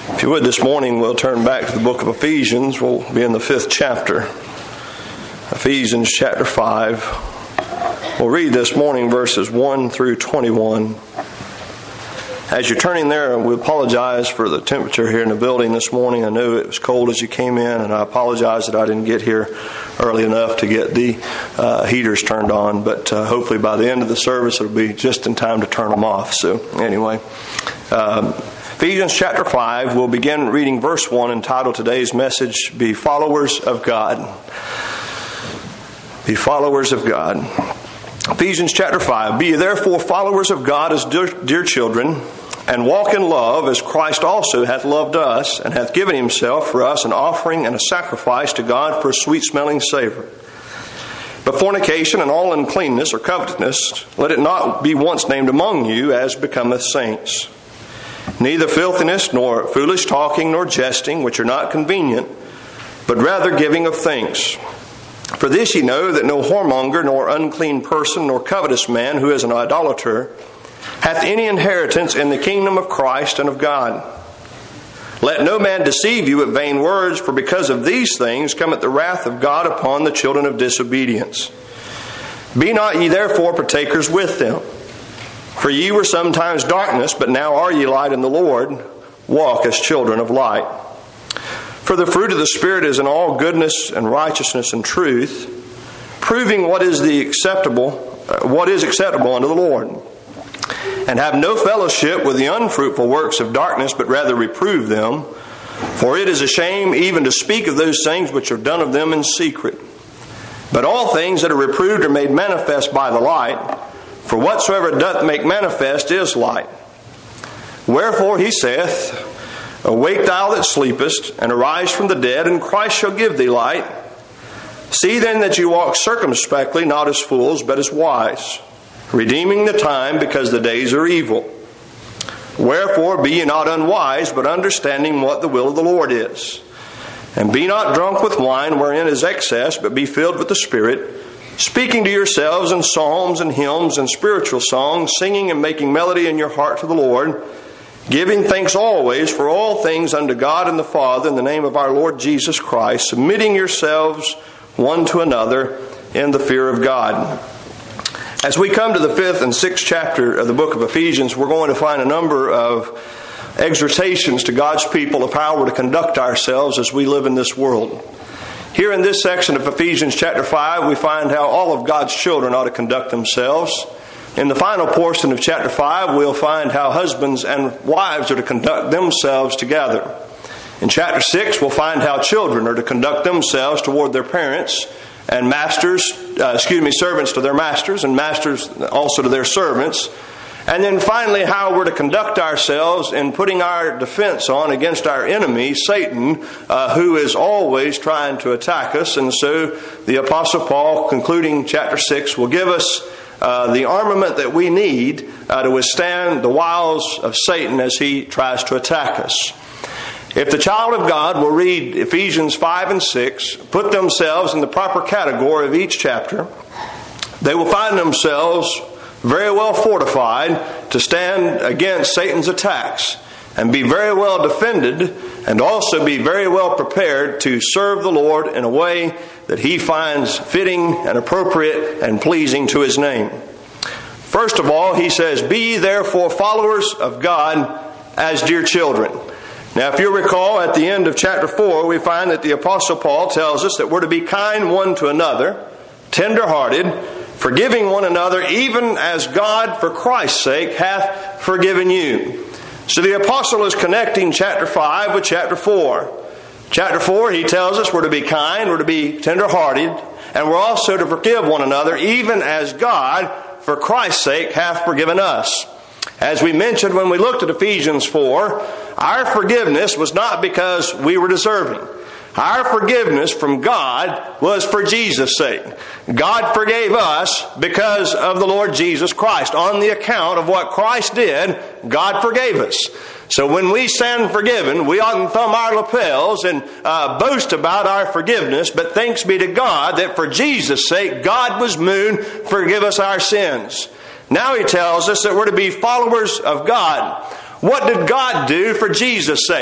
If you would, this morning we'll turn back to the book of Ephesians. We'll be in the 5th chapter. Ephesians chapter 5. We'll read this morning verses 1 through 21. As you're turning there, we apologize for the temperature here in the building this morning. I knew it was cold as you came in, and I apologize that I didn't get here early enough to get the heaters turned on. But hopefully by the end of the service, it'll be just in time to turn them off. So anyway, Ephesians chapter 5, we'll begin reading verse 1, entitled today's message, Be Followers of God. Be followers of God. Ephesians chapter 5, Be ye therefore followers of God as dear children, and walk in love as Christ also hath loved us, and hath given himself for us an offering and a sacrifice to God for a sweet-smelling savor. But fornication and all uncleanness or covetousness, let it not be once named among you, as becometh saints. Neither filthiness, nor foolish talking, nor jesting, which are not convenient, but rather giving of thanks. For this ye know, that no whoremonger, nor unclean person, nor covetous man, who is an idolater, hath any inheritance in the kingdom of Christ and of God. Let no man deceive you with vain words, for because of these things cometh the wrath of God upon the children of disobedience. Be not ye therefore partakers with them. For ye were sometimes darkness, but now are ye light in the Lord. Walk as children of light. For the fruit of the Spirit is in all goodness and righteousness and truth, proving what is acceptable unto the Lord. And have no fellowship with the unfruitful works of darkness, but rather reprove them. For it is a shame even to speak of those things which are done of them in secret. But all things that are reproved are made manifest by the light. For whatsoever doth make manifest is light. Wherefore he saith, Awake thou that sleepest, and arise from the dead, and Christ shall give thee light. See then that you walk circumspectly, not as fools, but as wise, redeeming the time, because the days are evil. Wherefore be ye not unwise, but understanding what the will of the Lord is. And be not drunk with wine, wherein is excess, but be filled with the Spirit, speaking to yourselves in psalms and hymns and spiritual songs, singing and making melody in your heart to the Lord, giving thanks always for all things unto God and the Father in the name of our Lord Jesus Christ, submitting yourselves one to another in the fear of God. As we come to the 5th and 6th chapter of the book of Ephesians, we're going to find a number of exhortations to God's people of how we're to conduct ourselves as we live in this world. Here in this section of Ephesians chapter 5, we find how all of God's children ought to conduct themselves. In the final portion of chapter 5, we'll find how husbands and wives are to conduct themselves together. In chapter 6, we'll find how children are to conduct themselves toward their parents, and servants to their masters, and masters also to their servants. And then finally, how we're to conduct ourselves in putting our defense on against our enemy, Satan, who is always trying to attack us. And so the Apostle Paul, concluding chapter 6, will give us the armament that we need to withstand the wiles of Satan as he tries to attack us. If the child of God will read Ephesians 5 and 6, put themselves in the proper category of each chapter, they will find themselves very well fortified to stand against Satan's attacks and be very well defended, and also be very well prepared to serve the Lord in a way that he finds fitting and appropriate and pleasing to his name. First of all, he says, Be ye therefore followers of God as dear children. Now, if you recall, at the end of chapter 4, we find that the Apostle Paul tells us that we're to be kind one to another, tender-hearted, forgiving one another, even as God, for Christ's sake, hath forgiven you. So the apostle is connecting chapter 5 with chapter 4. Chapter 4, he tells us we're to be kind, we're to be tender-hearted, and we're also to forgive one another, even as God, for Christ's sake, hath forgiven us. As we mentioned when we looked at Ephesians 4, our forgiveness was not because we were deserving. Our forgiveness from God was for Jesus' sake. God forgave us because of the Lord Jesus Christ. On the account of what Christ did, God forgave us. So when we stand forgiven, we oughtn't thumb our lapels and boast about our forgiveness, but thanks be to God that for Jesus' sake, God was moved to forgive us our sins. Now he tells us that we're to be followers of God. What did God do for Jesus' sake?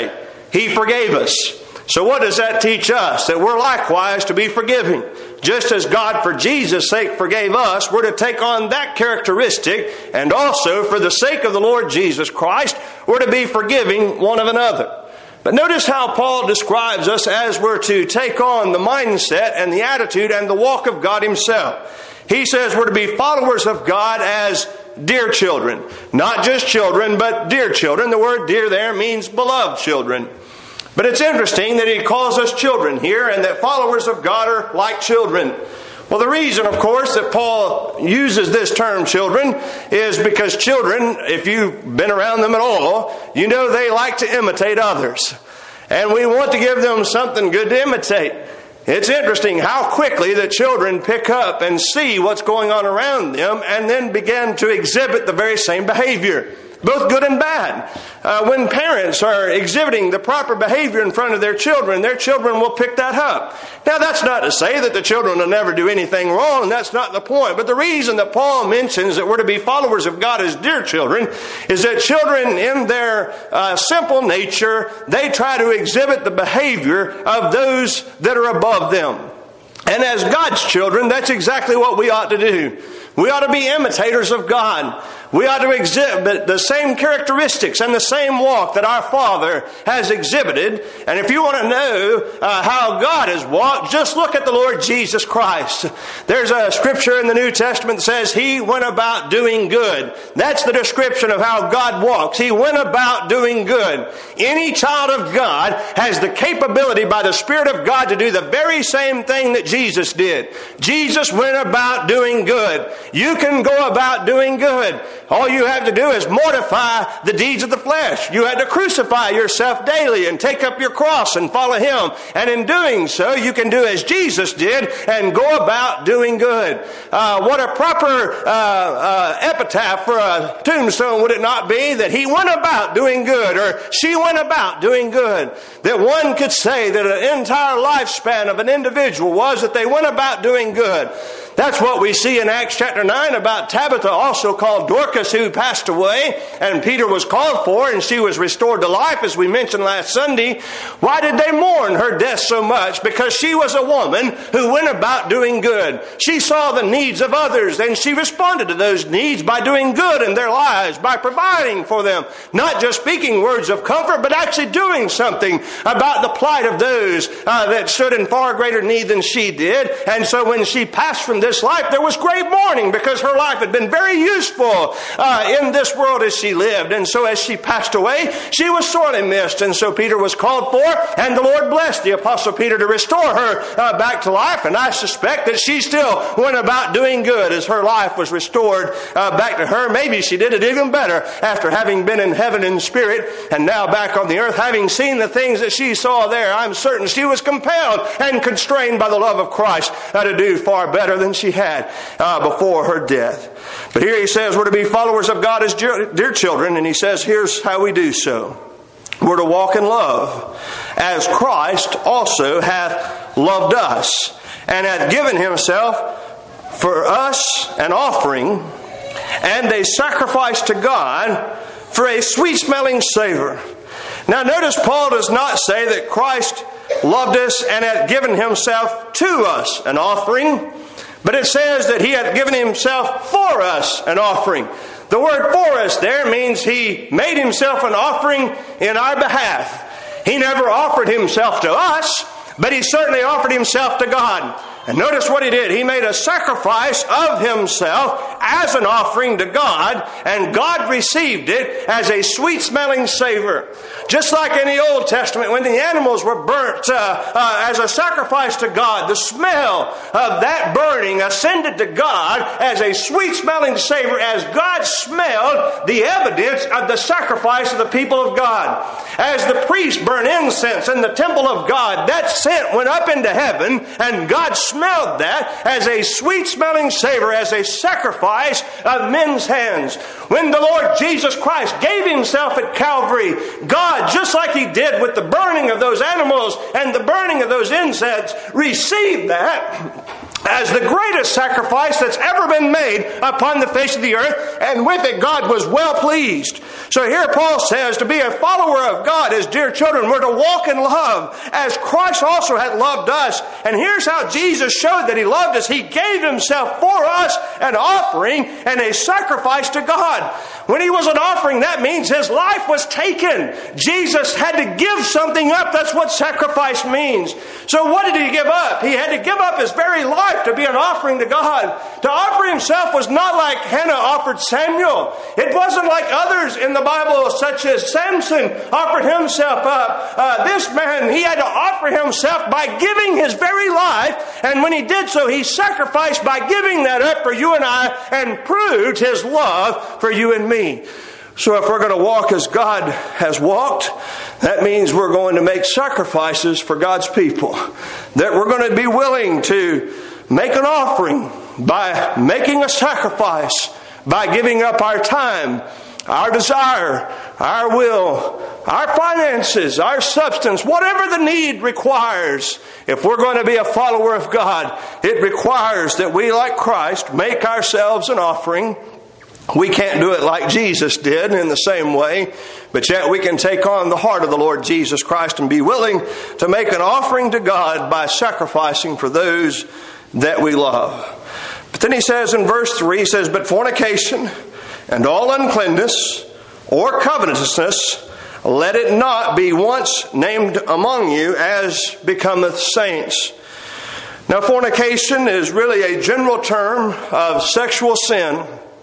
He forgave us. So what does that teach us? That we're likewise to be forgiving. Just as God for Jesus' sake forgave us, we're to take on that characteristic, and also for the sake of the Lord Jesus Christ, we're to be forgiving one of another. But notice how Paul describes us as we're to take on the mindset and the attitude and the walk of God Himself. He says we're to be followers of God as dear children. Not just children, but dear children. The word dear there means beloved children. But it's interesting that he calls us children here, and that followers of God are like children. Well, the reason, of course, that Paul uses this term children is because children, if you've been around them at all, you know they like to imitate others. And we want to give them something good to imitate. It's interesting how quickly the children pick up and see what's going on around them and then begin to exhibit the very same behavior. Both good and bad. When parents are exhibiting the proper behavior in front of their children will pick that up. Now, that's not to say that the children will never do anything wrong. That's not the point. But the reason that Paul mentions that we're to be followers of God as dear children is that children, in their simple nature, they try to exhibit the behavior of those that are above them. And as God's children, that's exactly what we ought to do. We ought to be imitators of God. We ought to exhibit the same characteristics and the same walk that our Father has exhibited. And if you want to know how God has walked, just look at the Lord Jesus Christ. There's a scripture in the New Testament that says He went about doing good. That's the description of how God walks. He went about doing good. Any child of God has the capability by the Spirit of God to do the very same thing that Jesus did. Jesus went about doing good. You can go about doing good. All you have to do is mortify the deeds of the flesh. You had to crucify yourself daily and take up your cross and follow Him. And in doing so, you can do as Jesus did and go about doing good. What a proper epitaph for a tombstone would it not be? That he went about doing good, or she went about doing good. That one could say that an entire lifespan of an individual was that they went about doing good. That's what we see in Acts chapter 9 about Tabitha, also called Dorcas, who passed away, and Peter was called for, and she was restored to life, as we mentioned last Sunday. Why did they mourn her death so much? Because she was a woman who went about doing good. She saw the needs of others, and she responded to those needs by doing good in their lives, by providing for them. Not just speaking words of comfort, but actually doing something about the plight of those that stood in far greater need than she did. And so when she passed from this life, there was great mourning, because her life had been very useful in this world as she lived. And so as she passed away, she was sorely missed. And so Peter was called for, and the Lord blessed the Apostle Peter to restore her back to life. And I suspect that she still went about doing good as her life was restored back to her. Maybe she did it even better after having been in heaven in spirit and now back on the earth, having seen the things that she saw there. I'm certain she was compelled and constrained by the love of Christ to do far better than she had before her death. But here he says we're to be followers of God as dear children, and he says here's how we do so. We're to walk in love, as Christ also hath loved us, and hath given Himself for us an offering and a sacrifice to God for a sweet-smelling savor. Now notice Paul does not say that Christ loved us and hath given Himself to us an offering, but it says that He hath given Himself for us an offering. The word for us there means He made Himself an offering in our behalf. He never offered Himself to us, but He certainly offered Himself to God. And notice what He did. He made a sacrifice of Himself as an offering to God, and God received it as a sweet-smelling savor. Just like in the Old Testament, when the animals were burnt as a sacrifice to God, the smell of that burning ascended to God as a sweet-smelling savor, as God smelled the evidence of the sacrifice of the people of God. As the priests burn incense in the temple of God, that scent went up into heaven, and God smelled that as a sweet-smelling savor, as a sacrifice of men's hands. When the Lord Jesus Christ gave Himself at Calvary, God, just like He did with the burning of those animals and the burning of those incense, received that as the greatest sacrifice that's ever been made upon the face of the earth, and with it God was well pleased. So here Paul says, to be a follower of God as dear children, we're to walk in love as Christ also hath loved us. And here's how Jesus showed that He loved us. He gave Himself for us, an offering and a sacrifice to God. When He was an offering, that means His life was taken. Jesus had to give something up. That's what sacrifice means. So what did He give up? He had to give up His very life to be an offering to God. To offer Himself was not like Hannah offered Samuel. It wasn't like others in the Bible, such as Samson offered himself up. This man, he had to offer himself by giving his very life. And when he did so, he sacrificed by giving that up for you and I, and proved His love for you and me. So if we're going to walk as God has walked, that means we're going to make sacrifices for God's people. That we're going to be willing to make an offering by making a sacrifice, by giving up our time, our desire, our will, our finances, our substance, whatever the need requires. If we're going to be a follower of God, it requires that we, like Christ, make ourselves an offering. We can't do it like Jesus did in the same way, but yet we can take on the heart of the Lord Jesus Christ and be willing to make an offering to God by sacrificing for those that we love. But then he says in verse 3, he says, but fornication and all uncleanness or covetousness, let it not be once named among you as becometh saints. Now, fornication is really a general term of sexual sin.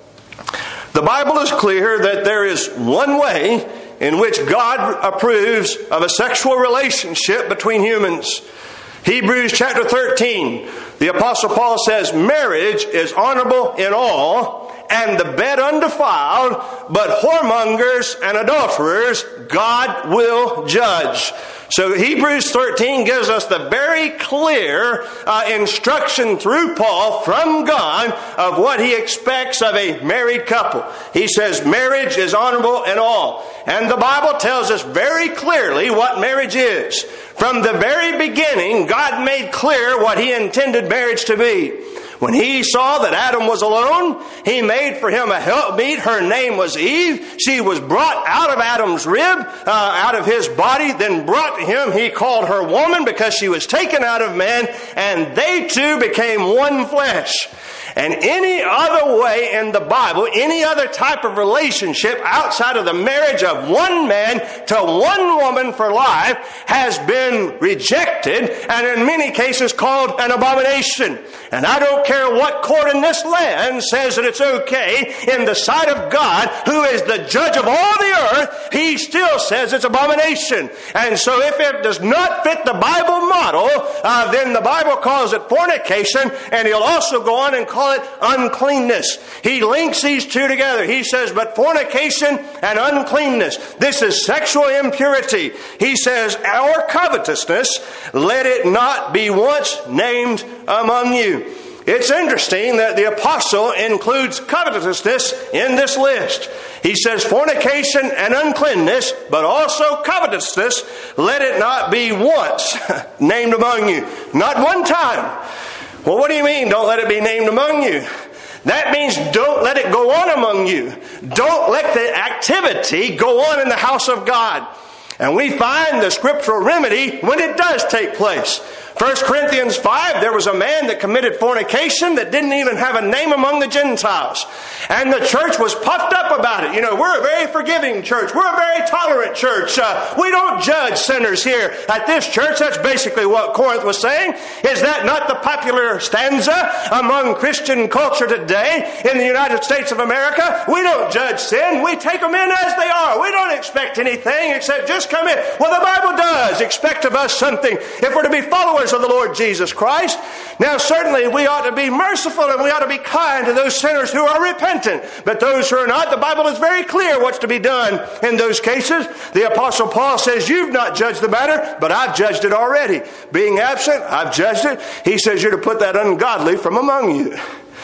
The Bible is clear that there is one way in which God approves of a sexual relationship between humans. Hebrews chapter 13, the Apostle Paul says, marriage is honorable in all, and the bed undefiled, but whoremongers and adulterers God will judge. So Hebrews 13 gives us the very clear instruction through Paul from God of what he expects of a married couple. He says marriage is honorable in all. And the Bible tells us very clearly what marriage is. From the very beginning, God made clear what He intended marriage to be. When He saw that Adam was alone, He made for him a helpmeet. Her name was Eve. She was brought out of Adam's rib, out of his body, then brought to him. He called her woman because she was taken out of man, and they two became one flesh. And any other way in the Bible, any other type of relationship outside of the marriage of one man to one woman for life has been rejected and in many cases called an abomination. And I don't care what court in this land says that it's okay. In the sight of God, who is the judge of all the earth, He still says it's abomination. And so if it does not fit the Bible model, then the Bible calls it fornication, and He'll also go on and call it uncleanness. He links these two together. He says, but fornication and uncleanness, this is sexual impurity. He says, or covetousness, let it not be once named among you. It's interesting that the apostle includes covetousness in this list. He says fornication and uncleanness, but also covetousness, let it not be once named among you. Not one time. Well, what do you mean, don't let it be named among you? That means don't let it go on among you. Don't let the activity go on in the house of God. And we find the scriptural remedy when it does take place. 1 Corinthians 5, there was a man that committed fornication that didn't even have a name among the Gentiles. And the church was puffed up about it. You know, we're a very forgiving church. We're a very tolerant church. We don't judge sinners here at this church. That's basically what Corinth was saying. Is that not the popular stanza among Christian culture today in the United States of America? We don't judge sin. We take them in as they are. We don't expect anything except just come in. Well, the Bible does expect of us something if we're to be followers of the Lord Jesus Christ. Now, certainly we ought to be merciful and we ought to be kind to those sinners who are repentant. But those who are not, the Bible is very clear what's to be done in those cases. The Apostle Paul says, you've not judged the matter, but I've judged it already. Being absent, I've judged it. He says you're to put that ungodly from among you.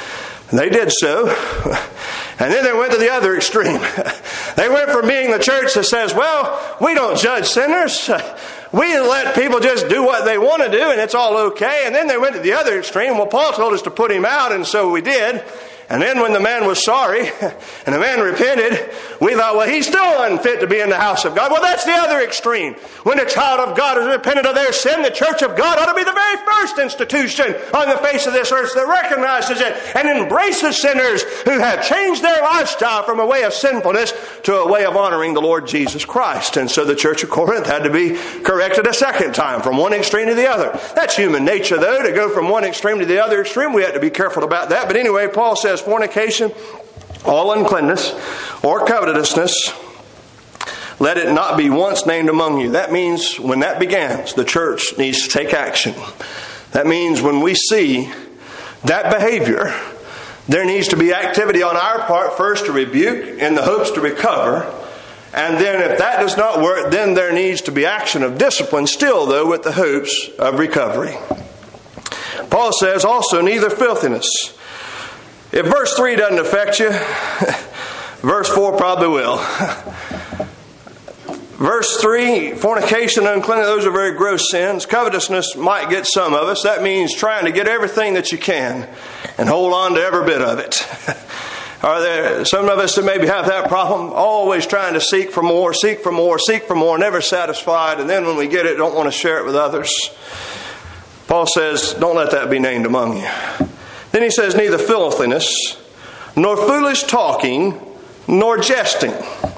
And they did so. And then they went to the other extreme. They went from being the church that says, well, we don't judge sinners. We let people just do what they want to do and it's all okay. And then they went to the other extreme. Well, Paul told us to put him out, and so we did. And then when the man was sorry and the man repented, we thought, well, he's still unfit to be in the house of God. Well, that's the other extreme. When a child of God has repented of their sin, the church of God ought to be the very first institution on the face of this earth that recognizes it and embraces sinners who have changed their lifestyle from a way of sinfulness to a way of honoring the Lord Jesus Christ. And so the church of Corinth had to be corrected a second time from one extreme to the other. That's human nature, though, to go from one extreme to the other extreme. We have to be careful about that. But anyway, Paul says, fornication, all uncleanness, or covetousness, let it not be once named among you. That means when that begins, the church needs to take action. That means when we see that behavior, there needs to be activity on our part, first to rebuke in the hopes to recover. And then if that does not work, then there needs to be action of discipline still, though, with the hopes of recovery. Paul says also, neither filthiness. If verse 3 doesn't affect you, verse 4 probably will. Verse 3, fornication, uncleanness, those are very gross sins. Covetousness might get some of us. That means trying to get everything that you can and hold on to every bit of it. Are there some of us that maybe have that problem? Always trying to seek for more, seek for more, seek for more, never satisfied. And then when we get it, don't want to share it with others. Paul says, don't let that be named among you. Then he says, neither filthiness, nor foolish talking, nor jesting.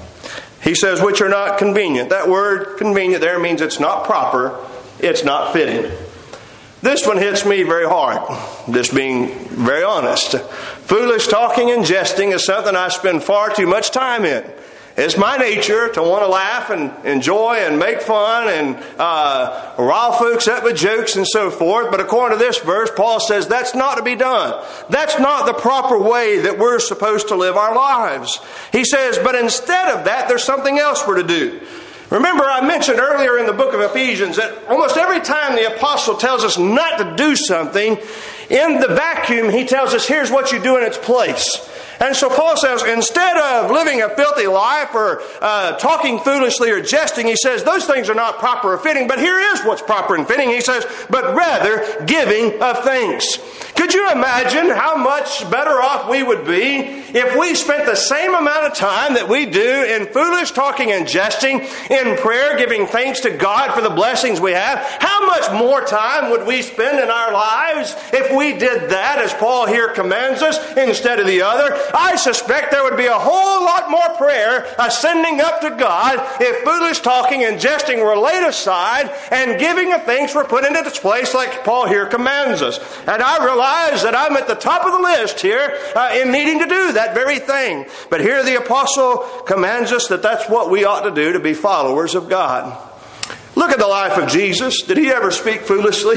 He says, which are not convenient. That word convenient there means it's not proper, it's not fitting. This one hits me very hard, just being very honest. Foolish talking and jesting is something I spend far too much time in. It's my nature to want to laugh and enjoy and make fun and rile folks up with jokes and so forth. But according to this verse, Paul says that's not to be done. That's not the proper way that we're supposed to live our lives. He says, but instead of that, there's something else we're to do. Remember, I mentioned earlier in the book of Ephesians that almost every time the apostle tells us not to do something, in the vacuum, he tells us, here's what you do in its place. And so Paul says, instead of living a filthy life or talking foolishly or jesting, he says, those things are not proper or fitting. But here is what's proper and fitting. He says, but rather giving of thanks. Could you imagine how much better off we would be if we spent the same amount of time that we do in foolish talking and jesting, in prayer, giving thanks to God for the blessings we have? How much more time would we spend in our lives if we did that, as Paul here commands us, instead of the other? I suspect there would be a whole lot more prayer ascending up to God if foolish talking and jesting were laid aside and giving of thanks were put into its place like Paul here commands us. And I realize that I'm at the top of the list here in needing to do that very thing. But here the apostle commands us that that's what we ought to do to be followers of God. Look at the life of Jesus. Did he ever speak foolishly?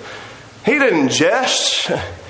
He didn't jest.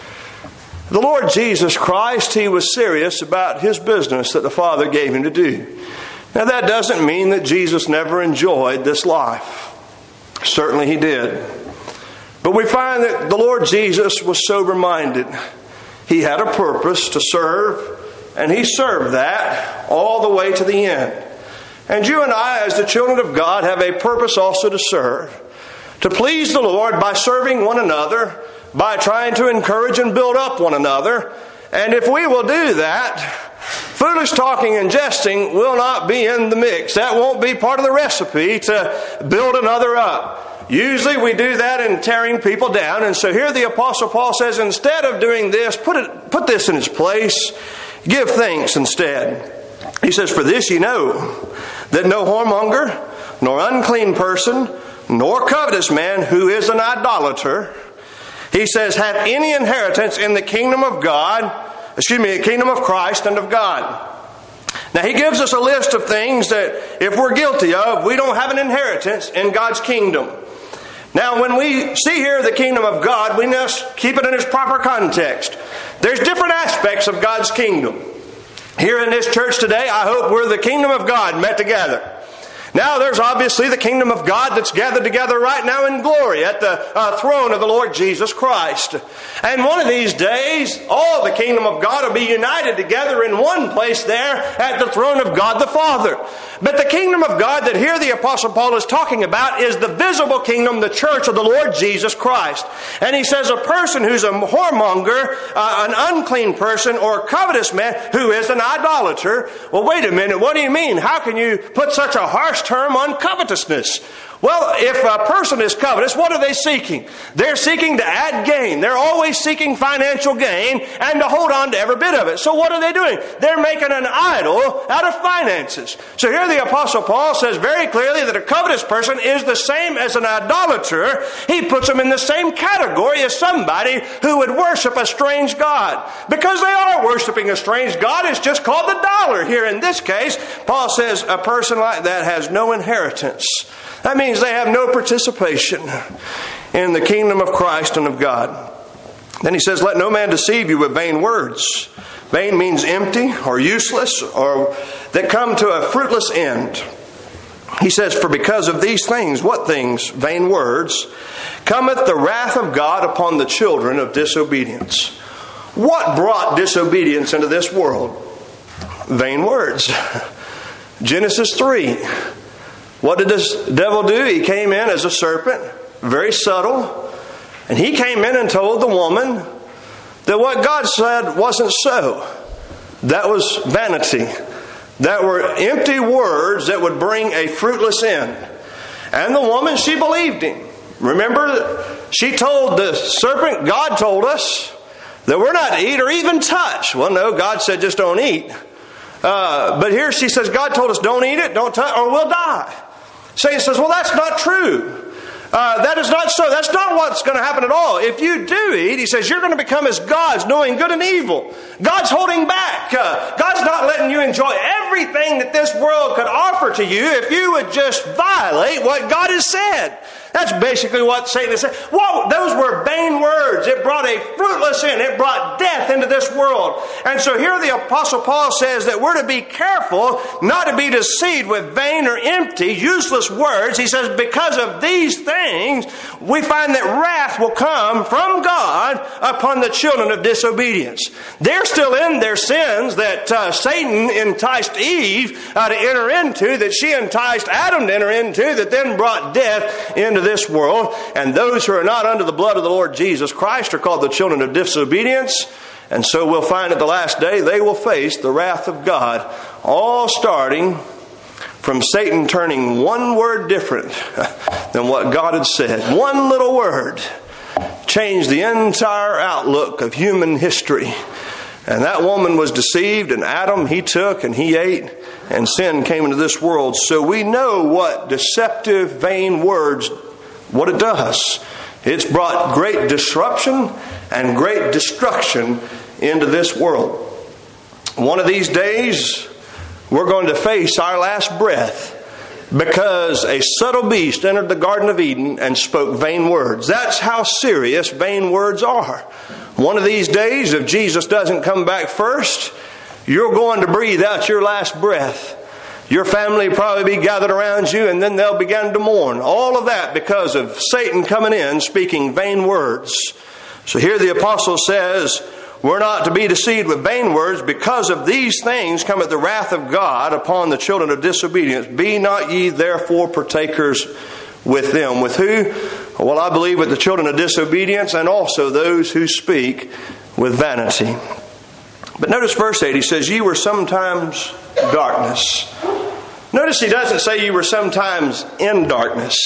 The Lord Jesus Christ, he was serious about his business that the Father gave him to do. Now that doesn't mean that Jesus never enjoyed this life. Certainly he did. But we find that the Lord Jesus was sober-minded. He had a purpose to serve, and he served that all the way to the end. And you and I, as the children of God, have a purpose also to serve. To please the Lord by serving one another, by trying to encourage and build up one another. And if we will do that, foolish talking and jesting will not be in the mix. That won't be part of the recipe to build another up. Usually we do that in tearing people down. And so here the Apostle Paul says, instead of doing this, put this in its place. Give thanks instead. He says, for this you know, that no whoremonger, nor unclean person, nor covetous man who is an idolater, he says, have any inheritance in the kingdom of kingdom of Christ and of God. Now he gives us a list of things that if we're guilty of, we don't have an inheritance in God's kingdom. Now when we see here the kingdom of God, we must keep it in its proper context. There's different aspects of God's kingdom. Here in this church today, I hope we're the kingdom of God met together. Now there's obviously the kingdom of God that's gathered together right now in glory at the throne of the Lord Jesus Christ. And one of these days, all the kingdom of God will be united together in one place there at the throne of God the Father. But the kingdom of God that here the Apostle Paul is talking about is the visible kingdom, the church of the Lord Jesus Christ. And he says a person who's a whoremonger, an unclean person, or a covetous man who is an idolater. Well, wait a minute, what do you mean? How can you put such a harsh term on covetousness? Well, if a person is covetous, what are they seeking? They're seeking to add gain. They're always seeking financial gain and to hold on to every bit of it. So what are they doing? They're making an idol out of finances. So here the Apostle Paul says very clearly that a covetous person is the same as an idolater. He puts them in the same category as somebody who would worship a strange god. Because they are worshiping a strange god, it's just called the dollar here in this case. Paul says a person like that has no inheritance. That means they have no participation in the kingdom of Christ and of God. Then he says, let no man deceive you with vain words. Vain means empty or useless or that come to a fruitless end. He says, for because of these things, what things? Vain words, cometh the wrath of God upon the children of disobedience. What brought disobedience into this world? Vain words. Genesis 3. What did this devil do? He came in as a serpent, very subtle, and he came in and told the woman that what God said wasn't so. That was vanity. That were empty words that would bring a fruitless end. And the woman, she believed him. Remember, she told the serpent, God told us that we're not to eat or even touch. Well, no, God said just don't eat. But here she says, God told us don't eat it, don't touch, or we'll die. Satan says, well, that's not true. That is not so. That's not what's going to happen at all. If you do eat, he says, you're going to become as gods, knowing good and evil. God's holding back. God's not letting you enjoy everything that this world could offer to you if you would just violate what God has said. That's basically what Satan has said. Whoa, those were vain words. It brought a fruitless end. It brought death into this world. And so here the Apostle Paul says that we're to be careful not to be deceived with vain or empty, useless words. He says because of these things, we find that wrath will come from God upon the children of disobedience. They're still in their sins that Satan enticed Eve to enter into, that she enticed Adam to enter into, that then brought death into this world. And those who are not under the blood of the Lord Jesus Christ are called the children of disobedience. And so we'll find at the last day they will face the wrath of God, all starting from Satan turning one word different than what God had said. One little word changed the entire outlook of human history. And that woman was deceived, and Adam, he took and he ate, and sin came into this world. So we know what deceptive, vain words, what it does. It's brought great disruption and great destruction into this world. One of these days, we're going to face our last breath because a subtle beast entered the Garden of Eden and spoke vain words. That's how serious vain words are. One of these days, if Jesus doesn't come back first, you're going to breathe out your last breath. Your family will probably be gathered around you, and then they'll begin to mourn. All of that because of Satan coming in speaking vain words. So here the apostle says, we're not to be deceived with vain words. Because of these things cometh the wrath of God upon the children of disobedience. Be not ye therefore partakers with them. With who? Well, I believe with the children of disobedience and also those who speak with vanity. But notice verse 8, he says, ye were sometimes darkness. Notice he doesn't say you were sometimes in darkness.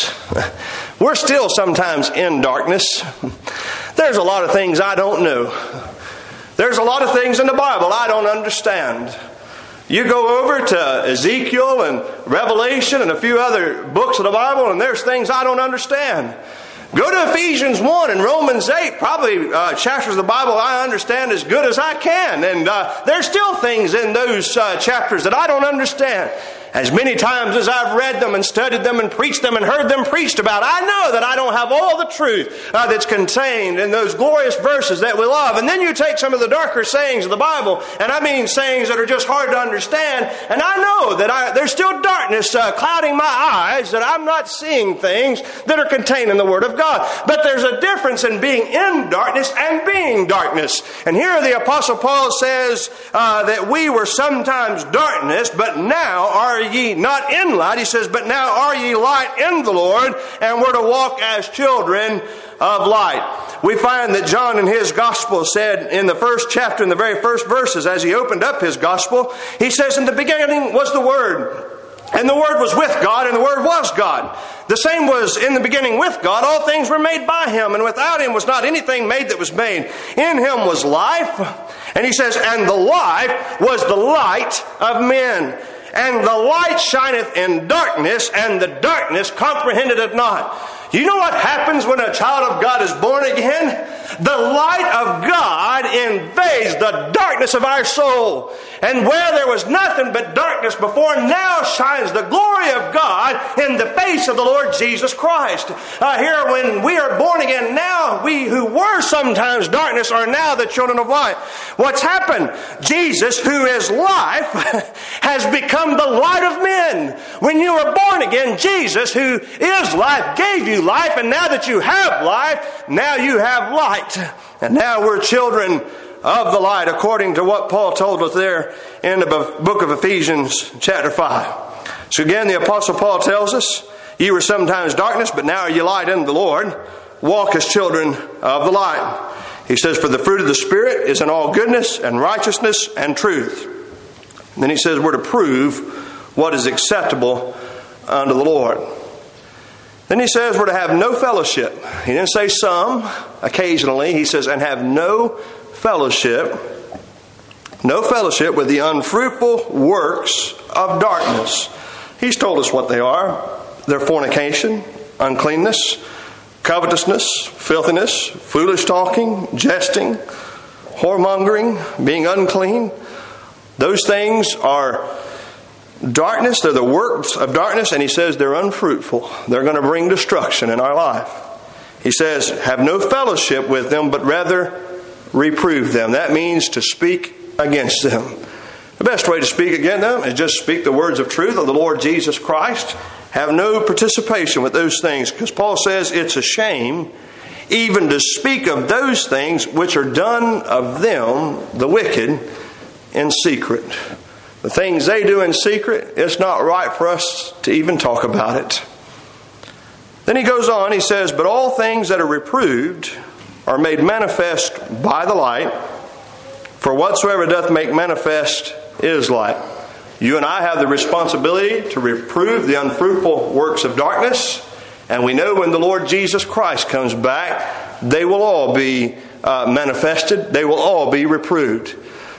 We're still sometimes in darkness. There's a lot of things I don't know. There's a lot of things in the Bible I don't understand. You go over to Ezekiel and Revelation and a few other books of the Bible, and there's things I don't understand. Go to Ephesians 1 and Romans 8, probably chapters of the Bible I understand as good as I can. And there's still things in those chapters that I don't understand. As many times as I've read them and studied them and preached them and heard them preached about, I know that I don't have all the truth that's contained in those glorious verses that we love. And then you take some of the darker sayings of the Bible, and I mean sayings that are just hard to understand, and I know that there's still darkness clouding my eyes, that I'm not seeing things that are contained in the Word of God. But there's a difference in being in darkness and being darkness. And here the Apostle Paul says that we were sometimes darkness, but now are ye not in light. He says, but now are ye light in the Lord, and we're to walk as children of light. We find that John in his gospel said in the first chapter, in the very first verses, as he opened up his gospel, he says, in the beginning was the Word, and the Word was with God, and the Word was God. The same was in the beginning with God. All things were made by Him, and without Him was not anything made that was made. In Him was life. And he says, and the life was the light of men. And the light shineth in darkness, and the darkness comprehended it not. You know what happens when a child of God is born again? The light of God invades the darkness of our soul. And where there was nothing but darkness before, now shines the glory of God in the face of the Lord Jesus Christ. Here, when we are born again, now we who were sometimes darkness are now the children of light. What's happened? Jesus, who is life, has become the light of men. When you were born again, Jesus, who is life, gave you life, and now that you have life, now you have light. And now we're children of the light, according to what Paul told us there in the book of Ephesians chapter 5. So again, the Apostle Paul tells us, ye were sometimes darkness, but now are ye light in the Lord. Walk as children of the light. He says, for the fruit of the Spirit is in all goodness and righteousness and truth. And then he says we're to prove what is acceptable unto the Lord. Then he says we're to have no fellowship. He didn't say some, occasionally. He says, and have no fellowship with the unfruitful works of darkness. He's told us what they are. They're fornication, uncleanness, covetousness, filthiness, foolish talking, jesting, whoremongering, being unclean. Those things are darkness. They're the works of darkness, and he says they're unfruitful. They're going to bring destruction in our life. He says, have no fellowship with them, but rather reprove them. That means to speak against them. The best way to speak against them is just speak the words of truth of the Lord Jesus Christ. Have no participation with those things, because Paul says it's a shame even to speak of those things which are done of them, the wicked, in secret. The things they do in secret, it's not right for us to even talk about it. Then he goes on, he says, but all things that are reproved are made manifest by the light, for whatsoever doth make manifest is light. You and I have the responsibility to reprove the unfruitful works of darkness, and we know when the Lord Jesus Christ comes back, they will all be manifested, they will all be reproved.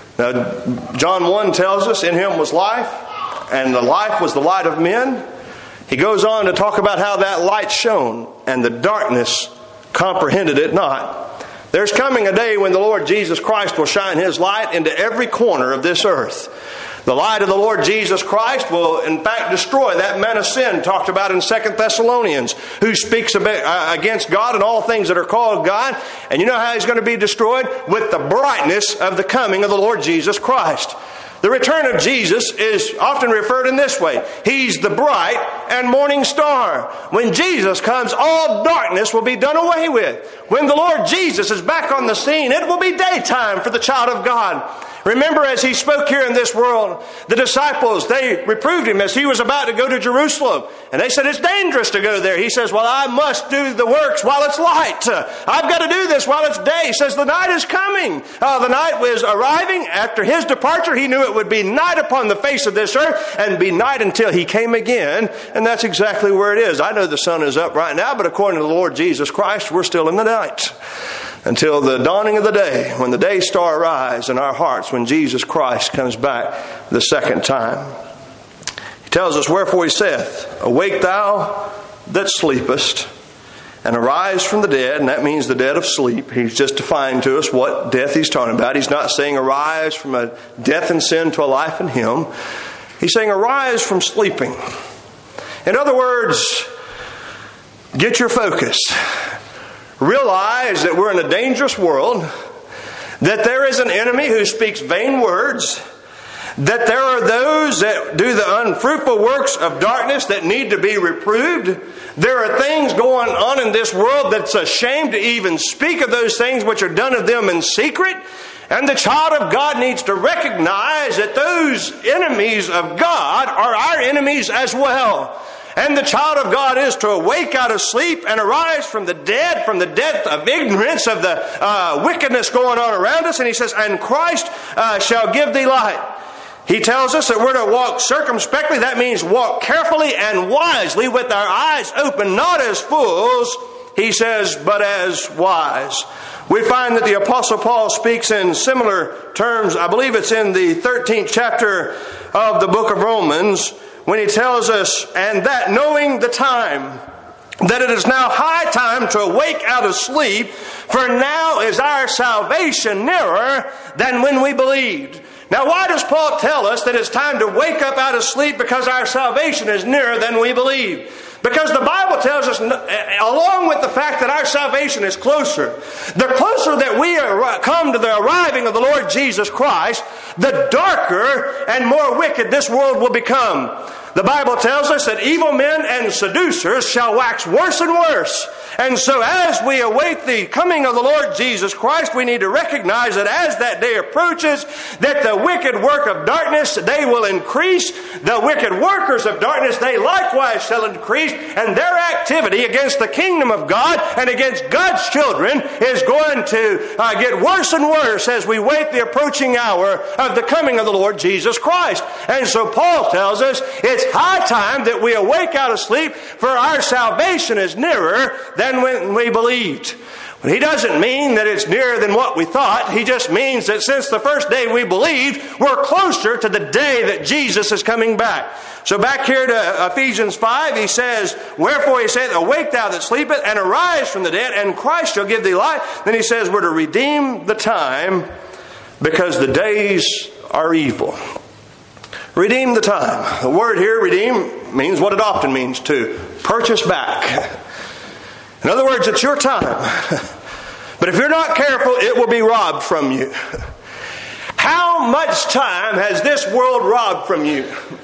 Now, John 1 tells us, in Him was life, and the life was the light of men. He goes on to talk about how that light shone, and the darkness comprehended it not. There's coming a day when the Lord Jesus Christ will shine His light into every corner of this earth. The light of the Lord Jesus Christ will, in fact, destroy that man of sin talked about in 2 Thessalonians, who speaks against God and all things that are called God. And you know how he's going to be destroyed? With the brightness of the coming of the Lord Jesus Christ. The return of Jesus is often referred in this way. He's the bright and morning star. When Jesus comes, all darkness will be done away with. When the Lord Jesus is back on the scene, it will be daytime for the child of God. Remember, as He spoke here in this world, the disciples, they reproved Him as He was about to go to Jerusalem. And they said, it's dangerous to go there. He says, well, I must do the works while it's light. I've got to do this while it's day. He says, the night is coming. The night was arriving. After His departure, He knew it would be night upon the face of this earth and be night until He came again. And that's exactly where it is. I know the sun is up right now, but according to the Lord Jesus Christ, we're still in the night. Until the dawning of the day, when the day star arises in our hearts, when Jesus Christ comes back the second time. He tells us, wherefore He saith, awake thou that sleepest, and arise from the dead. And that means the dead of sleep. He's just defined to us what death He's talking about. He's not saying arise from a death in sin to a life in Him. He's saying, arise from sleeping. In other words, get your focus. Realize that we're in a dangerous world, that there is an enemy who speaks vain words, that there are those that do the unfruitful works of darkness that need to be reproved. There are things going on in this world that's a shame to even speak of those things which are done of them in secret. And the child of God needs to recognize that those enemies of God are our enemies as well. And the child of God is to awake out of sleep and arise from the death of ignorance of the wickedness going on around us. And he says, and Christ shall give thee light. He tells us that we're to walk circumspectly. That means walk carefully and wisely with our eyes open, not as fools, he says, but as wise. We find that the Apostle Paul speaks in similar terms. I believe it's in the 13th chapter of the book of Romans, when he tells us, and that knowing the time, that it is now high time to awake out of sleep, for now is our salvation nearer than when we believed. Now, why does Paul tell us that it's time to wake up out of sleep? Because our salvation is nearer than we believe. Because the Bible tells us, along with the fact that our salvation is closer, the closer that we come to the arriving of the Lord Jesus Christ, the darker and more wicked this world will become. The Bible tells us that evil men and seducers shall wax worse and worse. And so as we await the coming of the Lord Jesus Christ, we need to recognize that as that day approaches, that the wicked work of darkness, they will increase. The wicked workers of darkness, they likewise shall increase. And their activity against the kingdom of God and against God's children is going to get worse and worse as we wait the approaching hour of the coming of the Lord Jesus Christ. And so Paul tells us it's high time that we awake out of sleep, for our salvation is nearer than when we believed. He doesn't mean that it's nearer than what we thought. He just means that since the first day we believed, we're closer to the day that Jesus is coming back. So back here to Ephesians 5, he says, wherefore he saith, awake thou that sleepeth, and arise from the dead, and Christ shall give thee light. Then he says, we're to redeem the time, because the days are evil. Redeem the time. The word here, redeem, means what it often means, to purchase back. In other words, it's your time. But if you're not careful, it will be robbed from you. How much time has this world robbed from you?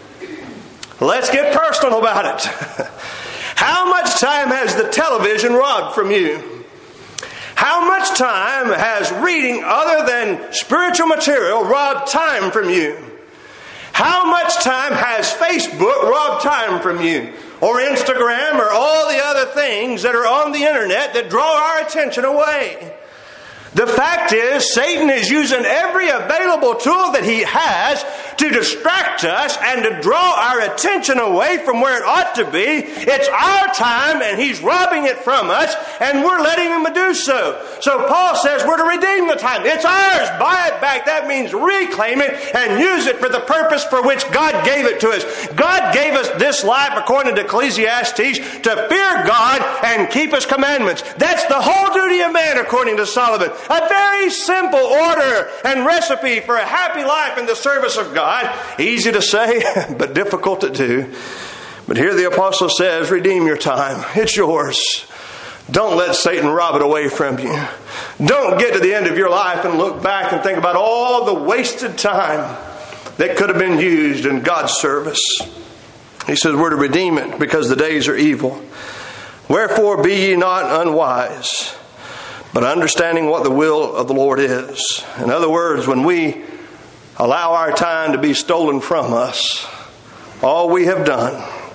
Let's get personal about it. How much time has the television robbed from you? How much time has reading other than spiritual material robbed time from you? How much time has Facebook robbed time from you? Or Instagram or all the other things that are on the internet that draw our attention away? The fact is, Satan is using every available tool that he has to distract us and to draw our attention away from where it ought to be. It's our time and he's robbing it from us, and we're letting him do so. So Paul says we're to redeem the time. It's ours. Buy it back. That means reclaim it and use it for the purpose for which God gave it to us. God gave us this life, according to Ecclesiastes, to fear God and keep his commandments. That's the whole duty of man, according to Solomon. A very simple order and recipe for a happy life in the service of God. Easy to say, but difficult to do. But here the apostle says, redeem your time. It's yours. Don't let Satan rob it away from you. Don't get to the end of your life and look back and think about all the wasted time that could have been used in God's service. He says we're to redeem it because the days are evil. Wherefore be ye not unwise, but understanding what the will of the Lord is. In other words, when we allow our time to be stolen from us, all we have done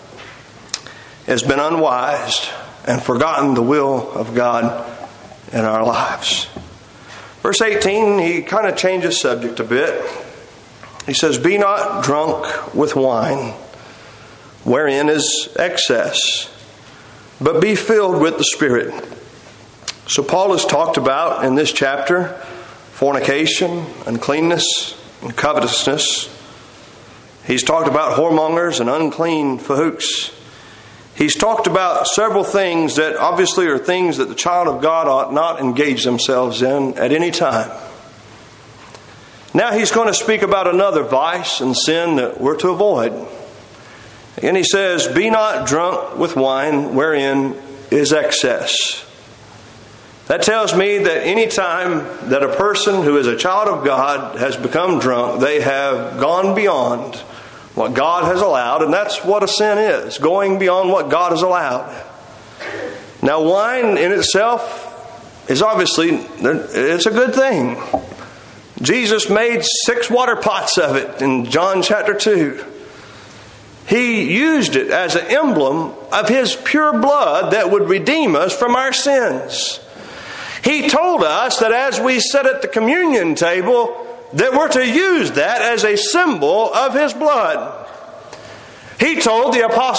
has been unwise and forgotten the will of God in our lives. Verse 18, he kind of changes subject a bit. He says, be not drunk with wine, wherein is excess, but be filled with the Spirit. So Paul has talked about in this chapter fornication, uncleanness, and covetousness. He's talked about whoremongers and unclean folks. He's talked about several things that obviously are things that the child of God ought not engage themselves in at any time. Now he's going to speak about another vice and sin that we're to avoid. And he says, "Be not drunk with wine wherein is excess." That tells me that any time that a person who is a child of God has become drunk, they have gone beyond what God has allowed. And that's what a sin is, going beyond what God has allowed. Now, wine in itself is obviously, it's a good thing. Jesus made 6 water pots of it in John chapter 2. He used it as an emblem of His pure blood that would redeem us from our sins. He told us that as we sit at the communion table, that we're to use that as a symbol of His blood. He told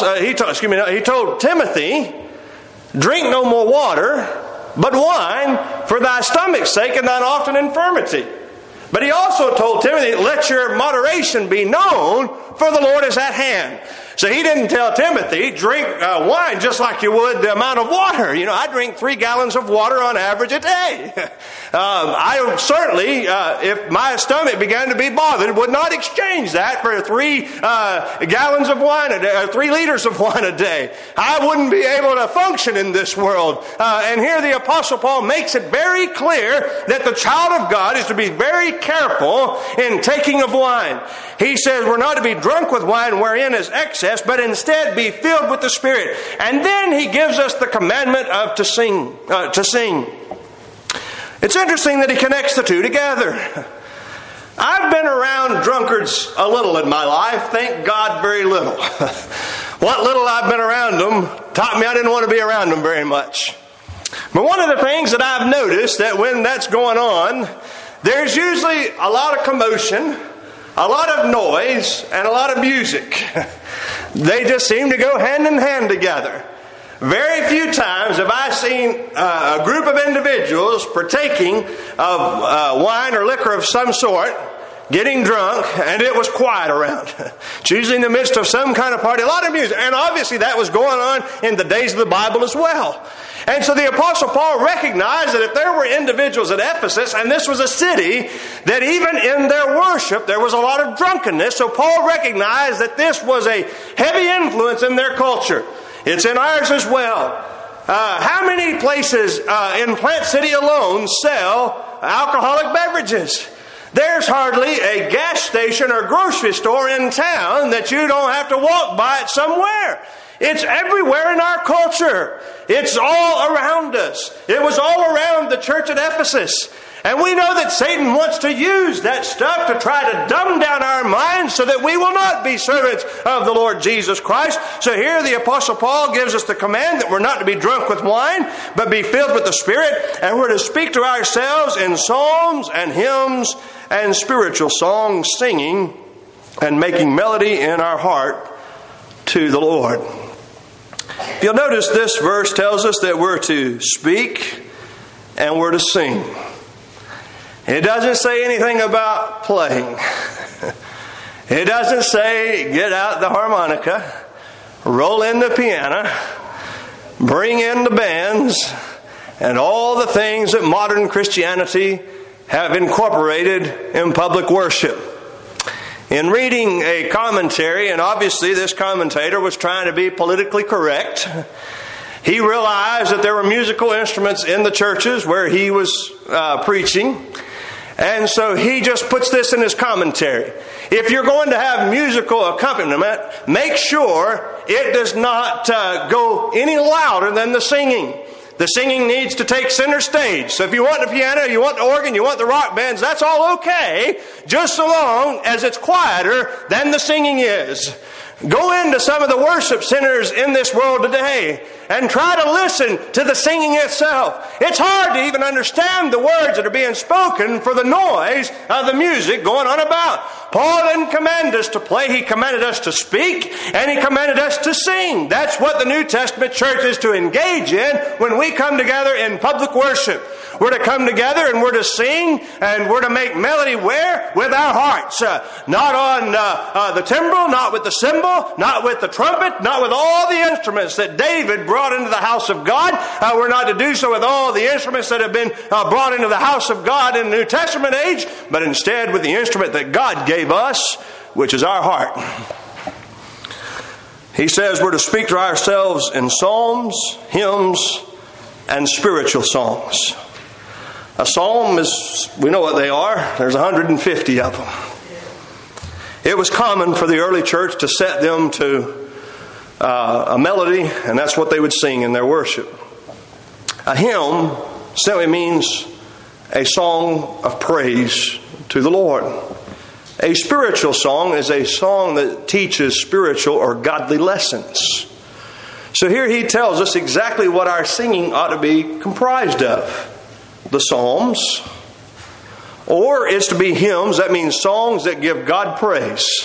Timothy, "Drink no more water, but wine for thy stomach's sake and thine often infirmity." But he also told Timothy, "Let your moderation be known, for the Lord is at hand." So he didn't tell Timothy, drink wine just like you would the amount of water. You know, I drink 3 gallons of water on average a day. I certainly, if my stomach began to be bothered, would not exchange that for 3 gallons of wine a day, 3 liters of wine a day. I wouldn't be able to function in this world. And here the Apostle Paul makes it very clear that the child of God is to be very careful in taking of wine. He says we're not to be drunk with wine wherein is excess, but instead be filled with the Spirit. And then he gives us the commandment of to sing. It's interesting that he connects the two together. I've been around drunkards a little in my life. Thank God, very little. What little I've been around them taught me I didn't want to be around them very much. But one of the things that I've noticed that when that's going on, there's usually a lot of commotion, a lot of noise, and a lot of music. They just seem to go hand in hand together. Very few times have I seen a group of individuals partaking of wine or liquor of some sort, getting drunk, and it was quiet around. It's usually in the midst of some kind of party, a lot of music. And obviously that was going on in the days of the Bible as well. And so the Apostle Paul recognized that if there were individuals at Ephesus, and this was a city that even in their worship there was a lot of drunkenness, so Paul recognized that this was a heavy influence in their culture. It's in ours as well. How many places in Plant City alone sell alcoholic beverages? There's hardly a gas station or grocery store in town that you don't have to walk by it somewhere. It's everywhere in our culture. It's all around us. It was all around the church at Ephesus. And we know that Satan wants to use that stuff to try to dumb down our minds so that we will not be servants of the Lord Jesus Christ. So here the Apostle Paul gives us the command that we're not to be drunk with wine, but be filled with the Spirit. And we're to speak to ourselves in psalms and hymns and spiritual songs, singing and making melody in our heart to the Lord. You'll notice this verse tells us that we're to speak and we're to sing. It doesn't say anything about playing. It doesn't say get out the harmonica, roll in the piano, bring in the bands, and all the things that modern Christianity have incorporated in public worship. In reading a commentary, and obviously this commentator was trying to be politically correct, he realized that there were musical instruments in the churches where he was preaching. And so he just puts this in his commentary. If you're going to have musical accompaniment, make sure it does not go any louder than the singing. The singing needs to take center stage. So if you want the piano, you want the organ, you want the rock bands, that's all okay, just so long as it's quieter than the singing is. Go into some of the worship centers in this world today and try to listen to the singing itself. It's hard to even understand the words that are being spoken for the noise of the music going on about. Paul didn't command us to play. He commanded us to speak, and he commanded us to sing. That's what the New Testament church is to engage in when we come together in public worship. We're to come together and we're to sing and we're to make melody where? With our hearts. Not on the timbrel, not with the cymbal, not with the trumpet, not with all the instruments that David brought into the house of God. We're not to do so with all the instruments that have been brought into the house of God in the New Testament age, but instead with the instrument that God gave us, which is our heart. He says we're to speak to ourselves in psalms, hymns, and spiritual songs. A psalm is, we know what they are. There's 150 of them. It was common for the early church to set them to a melody, and that's what they would sing in their worship. A hymn simply means a song of praise to the Lord. A spiritual song is a song that teaches spiritual or godly lessons. So here he tells us exactly what our singing ought to be comprised of. The psalms, or it's to be hymns. That means songs that give God praise.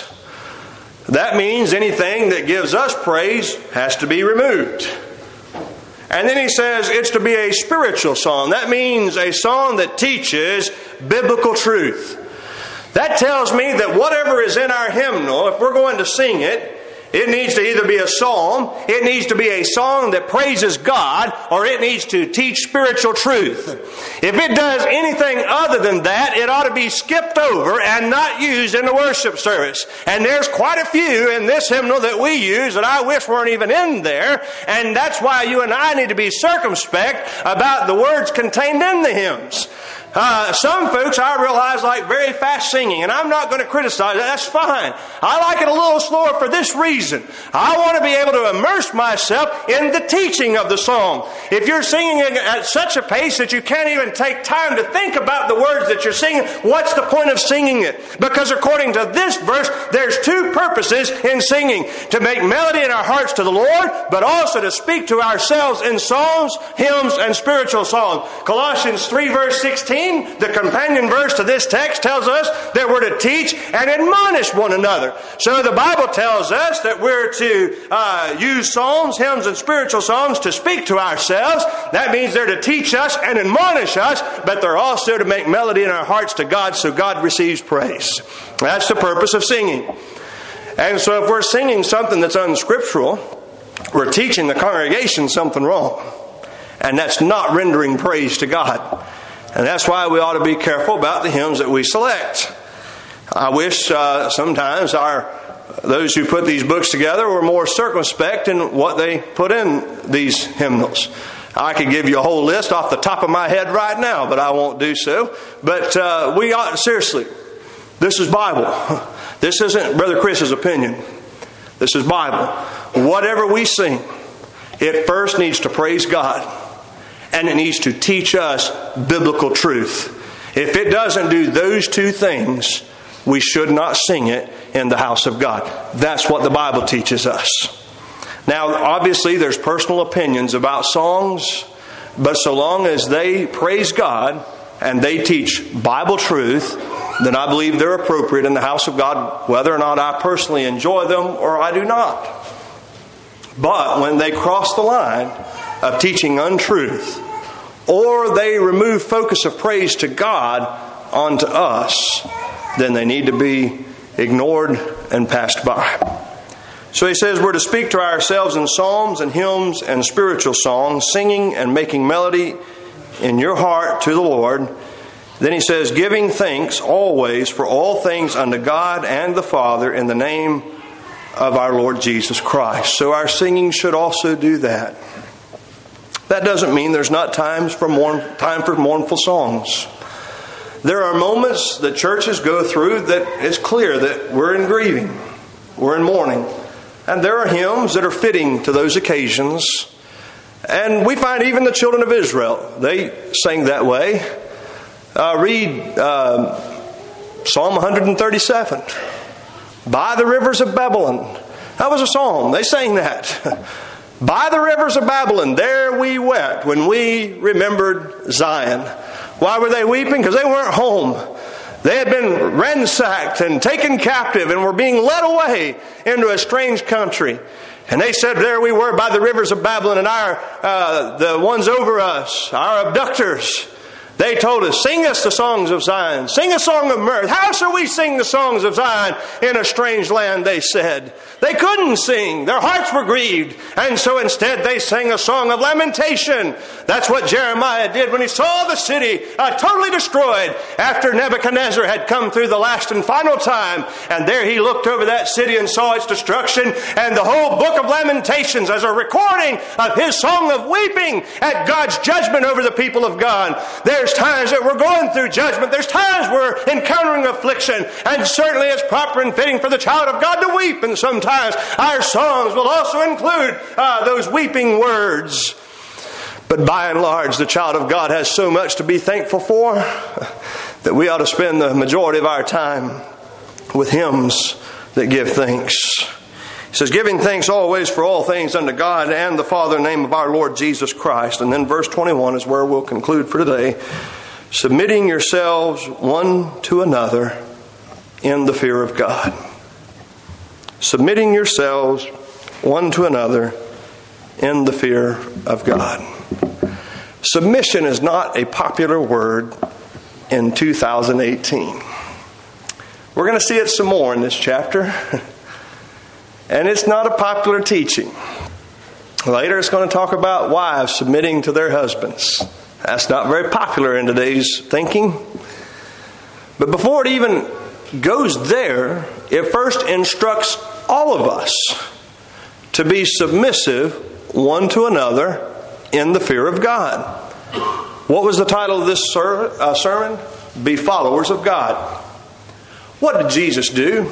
That means anything that gives us praise has to be removed. And then he says it's to be a spiritual song. That means a song that teaches biblical truth. That tells me that whatever is in our hymnal, if we're going to sing it, it needs to either be a psalm, it needs to be a song that praises God, or it needs to teach spiritual truth. If it does anything other than that, it ought to be skipped over and not used in the worship service. And there's quite a few in this hymnal that we use that I wish weren't even in there. And that's why you and I need to be circumspect about the words contained in the hymns. Some folks, I realize, like very fast singing, and I'm not going to criticize it. That's fine. I like it a little slower for this reason. I want to be able to immerse myself in the teaching of the song. If you're singing at such a pace that you can't even take time to think about the words that you're singing, what's the point of singing it? Because according to this verse, there's two purposes in singing: to make melody in our hearts to the Lord, but also to speak to ourselves in psalms, hymns, and spiritual songs. Colossians 3 verse 16, the companion verse to this text, tells us that we're to teach and admonish one another. So the Bible tells us that we're to use psalms, hymns, and spiritual songs to speak to ourselves. That means they're to teach us and admonish us, but they're also to make melody in our hearts to God so God receives praise. That's the purpose of singing. And so if we're singing something that's unscriptural, we're teaching the congregation something wrong. And that's not rendering praise to God. And that's why we ought to be careful about the hymns that we select. I wish sometimes those who put these books together were more circumspect in what they put in these hymnals. I could give you a whole list off the top of my head right now, but I won't do so. But we ought, seriously, this is Bible. This isn't Brother Chris's opinion. This is Bible. Whatever we sing, it first needs to praise God. And it needs to teach us biblical truth. If it doesn't do those two things, we should not sing it in the house of God. That's what the Bible teaches us. Now, obviously, there's personal opinions about songs, but so long as they praise God and they teach Bible truth, then I believe they're appropriate in the house of God, whether or not I personally enjoy them or I do not. But when they cross the line of teaching untruth, or they remove focus of praise to God onto us, then they need to be ignored and passed by. So he says we're to speak to ourselves in psalms and hymns and spiritual songs, singing and making melody in your heart to the Lord. Then he says, giving thanks always for all things unto God and the Father in the name of our Lord Jesus Christ. So our singing should also do that. That doesn't mean there's not time for mournful songs. There are moments that churches go through that it's clear that we're in grieving, we're in mourning. And there are hymns that are fitting to those occasions. And we find even the children of Israel, they sang that way. Read Psalm 137. By the rivers of Babylon. That was a psalm. They sang that. By the rivers of Babylon, there we wept when we remembered Zion. Why were they weeping? Because they weren't home. They had been ransacked and taken captive and were being led away into a strange country. And they said, there we were by the rivers of Babylon, and the ones over us, our abductors, They told us, sing us the songs of Zion. Sing a song of mirth. How shall we sing the songs of Zion in a strange land, they said. They couldn't sing. Their hearts were grieved. And so instead they sang a song of lamentation. That's what Jeremiah did when he saw the city totally destroyed after Nebuchadnezzar had come through the last and final time. And there he looked over that city and saw its destruction. And the whole book of Lamentations as a recording of his song of weeping at God's judgment over the people of God. There's times that we're going through judgment. There's times we're encountering affliction. And certainly it's proper and fitting for the child of God to weep. And sometimes our songs will also include those weeping words. But by and large, the child of God has so much to be thankful for that we ought to spend the majority of our time with hymns that give thanks. He says, giving thanks always for all things unto God and the Father in the name of our Lord Jesus Christ. And then verse 21 is where we'll conclude for today. Submitting yourselves one to another in the fear of God. Submitting yourselves one to another in the fear of God. Submission is not a popular word in 2018. We're going to see it some more in this chapter. And it's not a popular teaching. Later it's going to talk about wives submitting to their husbands. That's not very popular in today's thinking. But before it even goes there, it first instructs all of us to be submissive one to another in the fear of God. What was the title of this sermon? Be followers of God. What did Jesus do?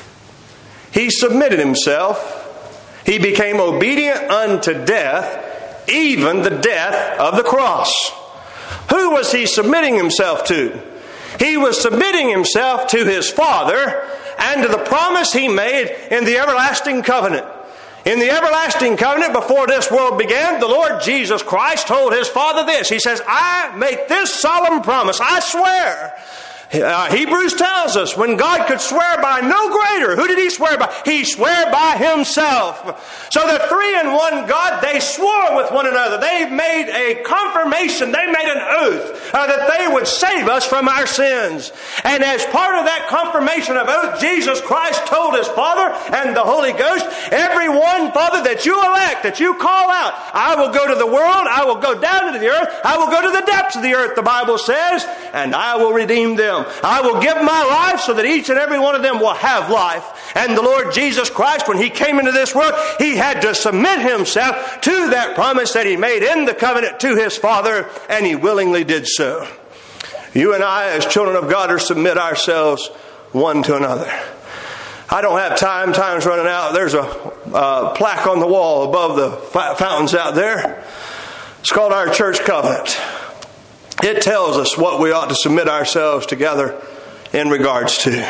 He submitted himself. He became obedient unto death, even the death of the cross. Who was he submitting himself to? He was submitting himself to his Father and to the promise he made in the everlasting covenant. In the everlasting covenant, before this world began, the Lord Jesus Christ told his Father this. He says, I make this solemn promise. I swear. Hebrews tells us when God could swear by no greater, who did he swear by? He swore by himself. So the three-in-one God, they swore with one another. They made a confirmation. They made an oath that they would save us from our sins. And as part of that confirmation of oath, Jesus Christ told his Father and the Holy Ghost, everyone, Father, that you elect, that you call out, I will go to the world, I will go down to the earth, I will go to the depths of the earth, the Bible says, and I will redeem them. I will give my life so that each and every one of them will have life. And the Lord Jesus Christ, when he came into this world, he had to submit himself to that promise that he made in the covenant to his Father, and he willingly did so. You and I, as children of God, are to submit ourselves one to another. I don't have time. Time's running out. There's a plaque on the wall above the fountains out there. It's called our church covenant. It tells us what we ought to submit ourselves together in regards to.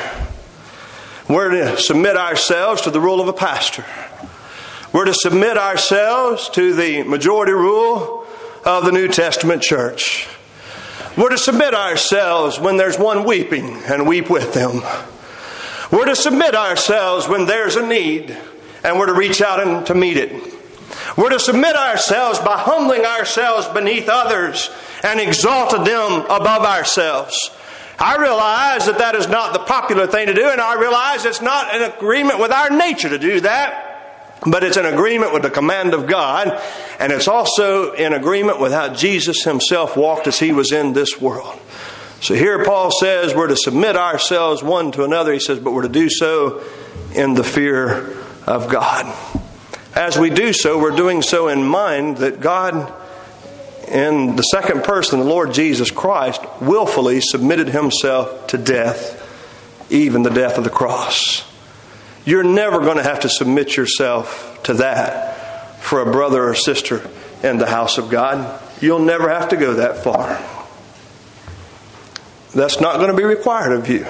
We're to submit ourselves to the rule of a pastor. We're to submit ourselves to the majority rule of the New Testament church. We're to submit ourselves when there's one weeping and weep with them. We're to submit ourselves when there's a need and we're to reach out and to meet it. We're to submit ourselves by humbling ourselves beneath others and exalting them above ourselves. I realize that is not the popular thing to do, and I realize it's not an agreement with our nature to do that, but it's an agreement with the command of God, and it's also in agreement with how Jesus himself walked as he was in this world. So here Paul says we're to submit ourselves one to another. He says, but we're to do so in the fear of God. As we do so, we're doing so in mind that God, in the second person, the Lord Jesus Christ, willfully submitted himself to death, even the death of the cross. You're never going to have to submit yourself to that for a brother or sister in the house of God. You'll never have to go that far. That's not going to be required of you.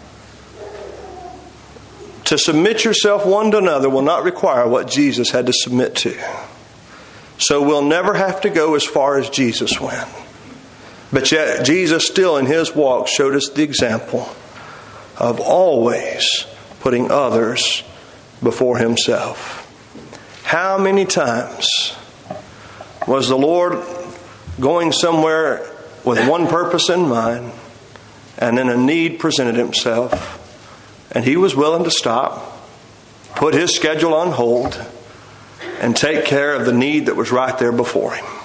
To submit yourself one to another will not require what Jesus had to submit to. So we'll never have to go as far as Jesus went. But yet Jesus still in his walk showed us the example of always putting others before himself. How many times was the Lord going somewhere with one purpose in mind, and then a need presented himself, and he was willing to stop, put his schedule on hold, and take care of the need that was right there before him.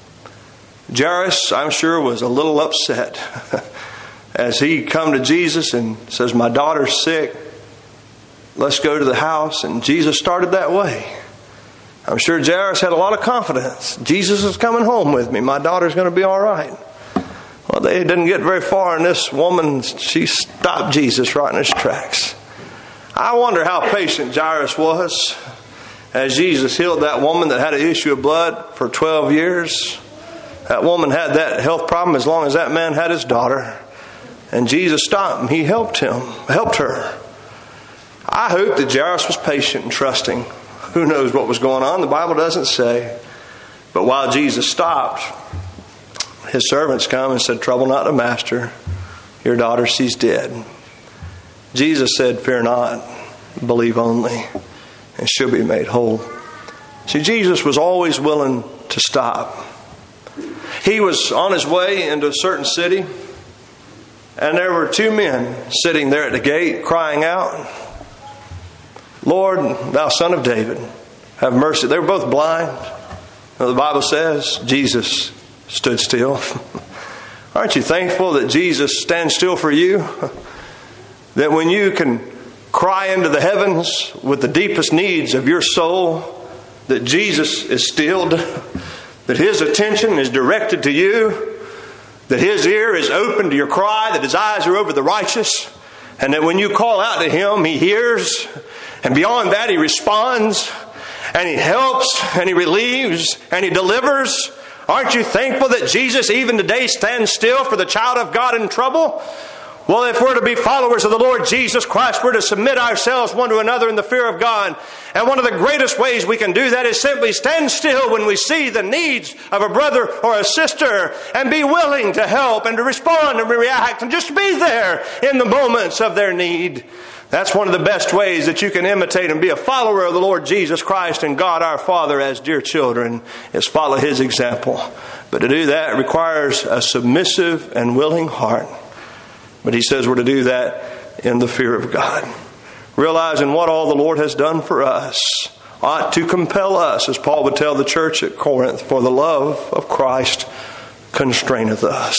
Jairus, I'm sure, was a little upset as he come to Jesus and says, my daughter's sick. Let's go to the house. And Jesus started that way. I'm sure Jairus had a lot of confidence. Jesus is coming home with me. My daughter's going to be all right. Well, they didn't get very far, and this woman, she stopped Jesus right in his tracks. I wonder how patient Jairus was as Jesus healed that woman that had an issue of blood for 12 years. That woman had that health problem as long as that man had his daughter. And Jesus stopped him. He helped her. I hope that Jairus was patient and trusting. Who knows what was going on? The Bible doesn't say. But while Jesus stopped, his servants come and said, trouble not the master. Your daughter, she's dead. Jesus said, fear not, believe only, and she'll be made whole. See, Jesus was always willing to stop. He was on his way into a certain city, and there were two men sitting there at the gate crying out, Lord, thou son of David, have mercy. They were both blind. The Bible says Jesus stood still. Aren't you thankful that Jesus stands still for you? That when you can cry into the heavens with the deepest needs of your soul, that Jesus is stilled, that his attention is directed to you, that his ear is open to your cry, that his eyes are over the righteous, and that when you call out to him, he hears, and beyond that he responds, and he helps, and he relieves, and he delivers. Aren't you thankful that Jesus even today stands still for the child of God in trouble? Well, if we're to be followers of the Lord Jesus Christ, we're to submit ourselves one to another in the fear of God. And one of the greatest ways we can do that is simply stand still when we see the needs of a brother or a sister and be willing to help and to respond and react and just be there in the moments of their need. That's one of the best ways that you can imitate and be a follower of the Lord Jesus Christ and God our Father as dear children, is follow his example. But to do that requires a submissive and willing heart. But he says we're to do that in the fear of God. Realizing what all the Lord has done for us ought to compel us, as Paul would tell the church at Corinth, for the love of Christ constraineth us.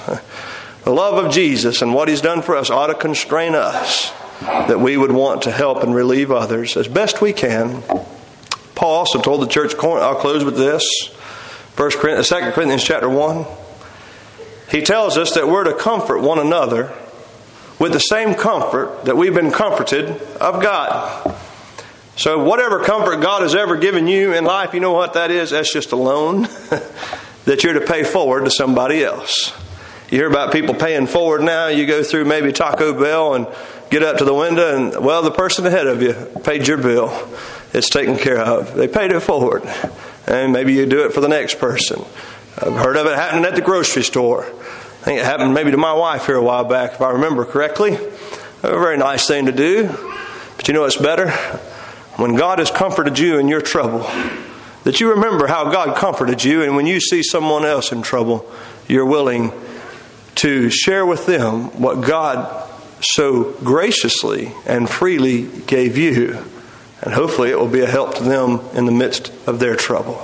The love of Jesus and what he's done for us ought to constrain us, that we would want to help and relieve others as best we can. Paul also told the church at Corinth, I'll close with this, 2 Corinthians chapter 1. He tells us that we're to comfort one another with the same comfort that we've been comforted of God. So whatever comfort God has ever given you in life, you know what that is? That's just a loan that you're to pay forward to somebody else. You hear about people paying forward now. You go through maybe Taco Bell and get up to the window and, well, the person ahead of you paid your bill. It's taken care of. They paid it forward. And maybe you do it for the next person. I've heard of it happening at the grocery store. I think it happened maybe to my wife here a while back, if I remember correctly. A very nice thing to do. But you know what's better? When God has comforted you in your trouble, that you remember how God comforted you, and when you see someone else in trouble, you're willing to share with them what God so graciously and freely gave you. And hopefully it will be a help to them in the midst of their trouble.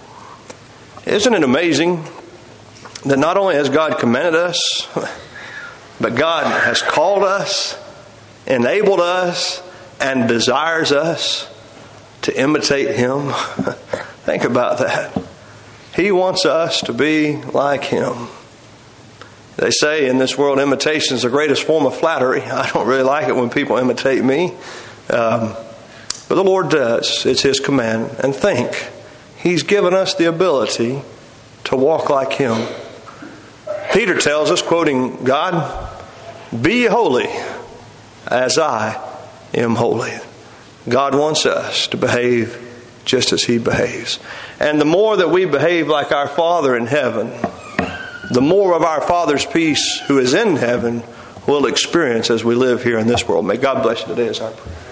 Isn't it amazing that not only has God commanded us, but God has called us, enabled us, and desires us to imitate him? Think about that. He wants us to be like him. They say in this world, imitation is the greatest form of flattery. I don't really like it when people imitate me. But the Lord does. It's his command. And think, he's given us the ability to walk like him. Peter tells us, quoting God, be ye holy as I am holy. God wants us to behave just as he behaves. And the more that we behave like our Father in heaven, the more of our Father's peace who is in heaven we'll experience as we live here in this world. May God bless you today as I pray.